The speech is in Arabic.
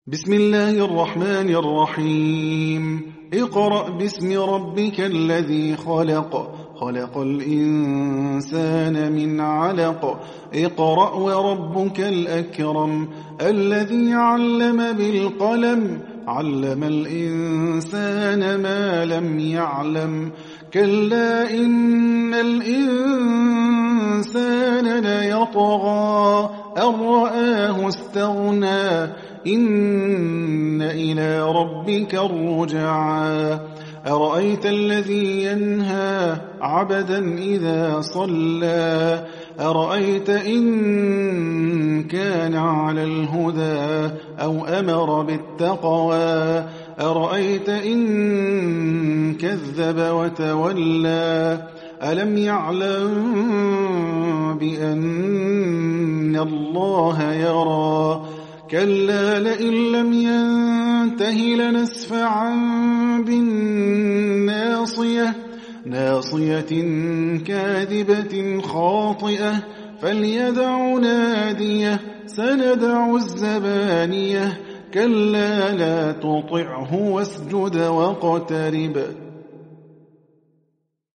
بسم الله الرحمن الرحيم اقرأ باسم ربك الذي خلق خلق الإنسان من علق اقرأ وربك الأكرم الذي علم بالقلم علم الإنسان ما لم يعلم كلا إن الإنسان ليطغى أن رآه استغنى إن إلى ربك الرجعى أرأيت الذي ينهى عبدا إذا صلى أرأيت إن كان على الهدى أو أمر بالتقوى أرأيت إن كذب وتولى ألم يعلم بأن الله يرى كلا لئن لم ينته لنسفعا بالناصية ناصية كاذبة خاطئة فليدع ناديه سندع الزبانية كلا لا تطعه واسجد واقترب